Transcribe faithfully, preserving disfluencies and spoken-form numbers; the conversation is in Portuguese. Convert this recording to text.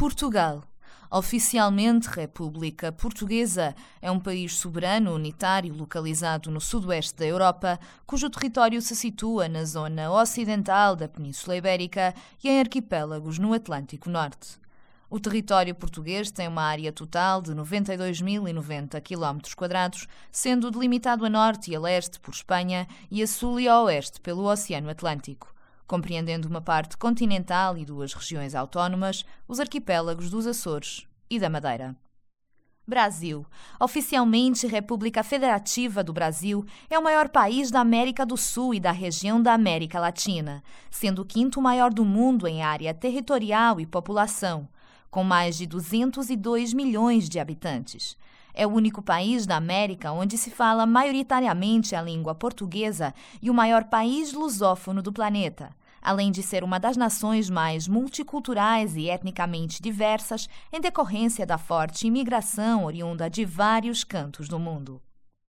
Portugal. Oficialmente República Portuguesa, é um país soberano, unitário, localizado no sudoeste da Europa, cujo território se situa na zona ocidental da Península Ibérica e em arquipélagos no Atlântico Norte. O território português tem uma área total de noventa e dois mil e noventa quilómetros quadrados, sendo delimitado a norte e a leste por Espanha e a sul e a oeste pelo Oceano Atlântico, compreendendo uma parte continental e duas regiões autónomas, os arquipélagos dos Açores e da Madeira. Brasil. Oficialmente, República Federativa do Brasil é o maior país da América do Sul e da região da América Latina, sendo o quinto maior do mundo em área territorial e população, com mais de duzentos e dois milhões de habitantes. É o único país da América onde se fala maioritariamente a língua portuguesa e o maior país lusófono do planeta, além de ser uma das nações mais multiculturais e etnicamente diversas em decorrência da forte imigração oriunda de vários cantos do mundo.